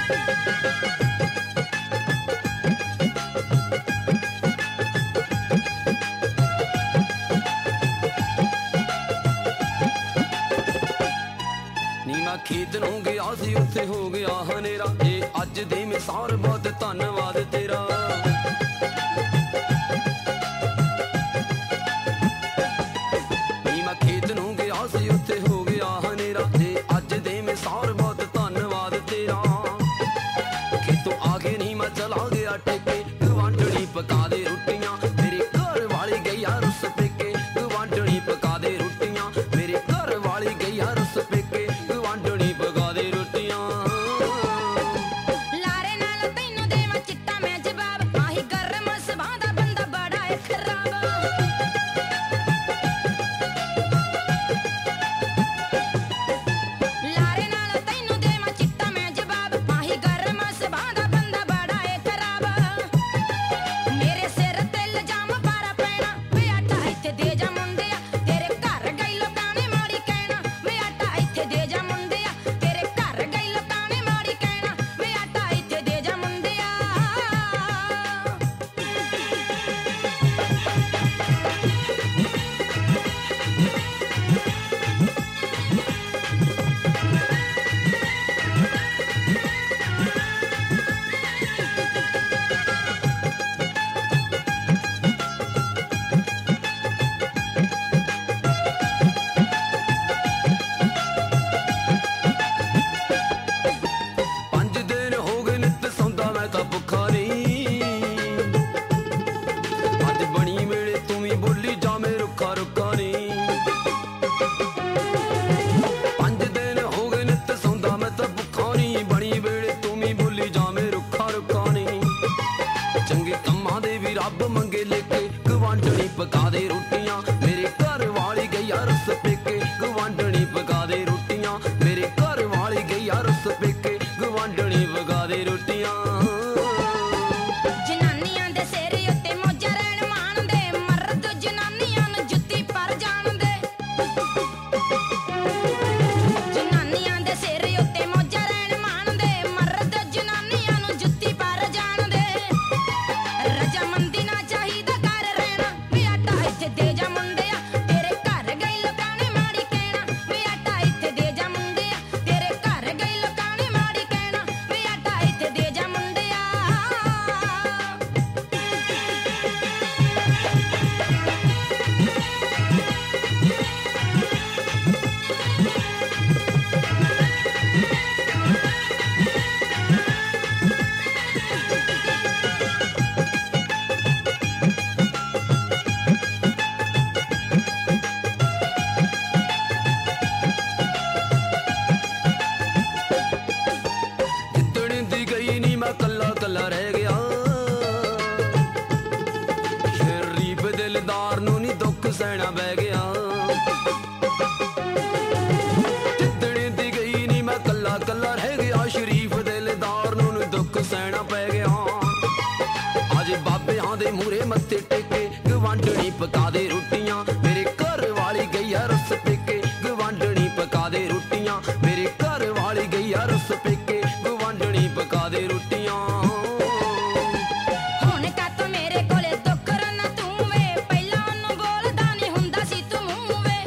खेत नूं गया सी उत्थे हो गया हनेरा, ये अज दे मिसार बहुत धन्नवाद तेरा। मैं खेत नूं गया सी उत्थे हो गया हनेरा, ये अज दे मिसार बहुत धन्नवाद तेरा। खेतों आके नहीं मैं चला गया टेके, गवांढणी पका दे रोटियां मेरे घर वाली गई रुस पेके। गवांढणी पका दे रोटियां मेरे घर वाली गई रुस पेके। रब मंगे लेके गवांढणी पका दे रोटियां मेरे घर वाली गई रुस पेके। गवांढणी पका दे रोटियां मेरे घर वाली गई रुस पेके। गवांढणी पका दे रोटियां। जनानियां दे सिर उत्ते मौजा रहण मान दे, मर्द जनानियां नूं जुत्ती पर जाण दे। जनानियां दे सिर उत्ते मौजा रहण मान दे, मर्द जनानियां नूं जुत्ती पर जाण दे। रजामंदी ना चाहिदा घर रहना, वे आटा इत्थे दे जा मुंडिया तेरे घर गई लोकां ने माड़ी कहना। वे आटा इत्थे दे जा मुंडिया तेरे घर गई लोकां ने माड़ी कहना। वे आटा इत्थे दे जा मुंडिया। कल्ला कल्ला रह गया शरीफ दिलदार नूं नी दुख सहना बह गया। जिद्दणे दी गई नी मैं कल्ला कल्ला रह गया, शरीफ दिलदार नूं नी दुख सहना पै गया। अज बाबे दे मूरे मत्थे टेके, गवांढणी पका दे रोटियां मेरे घर वाली गई रुस पेके। गवांढणी पका दे रोटियां मेरे घर वाली गई रुस पेके। गवांढणी पका दे रोटियां। हुण कत मेरे कोले दुख रना तू वे, पहिला ओनू बोलदा नहीं हुंदा सी तू वे।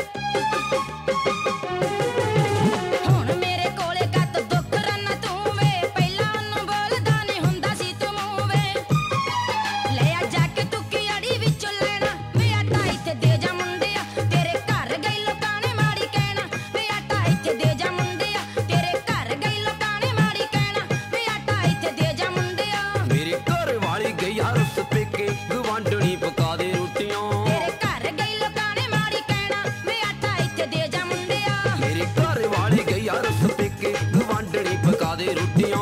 हुण मेरे कोले कत दुख रना तू वे, पहिला ओनू बोलदा नहीं हुंदा सी तू वे। ले आ जाके तुकी अड़ी विचों लेना, वे आटा इत्थे दे जा मुंडिया तेरे घर गई लोकां ने माड़ी कहना। वे आटा इत्थे दे जा मुंडिया तेरे घर गई लोकां ने माड़ी कहना। वे आटा इत्थे दे जा मुंडिया मेरे घर वाली गई रुस पेके। गवांढणी पका दे रोटियां तेरे घर गई लोकां ने माड़ी कहना। वे आटा इत्थे दे जा मुंडिया मेरे घर वाली गई रुस पेके। गवांढणी पका दे रोटियां।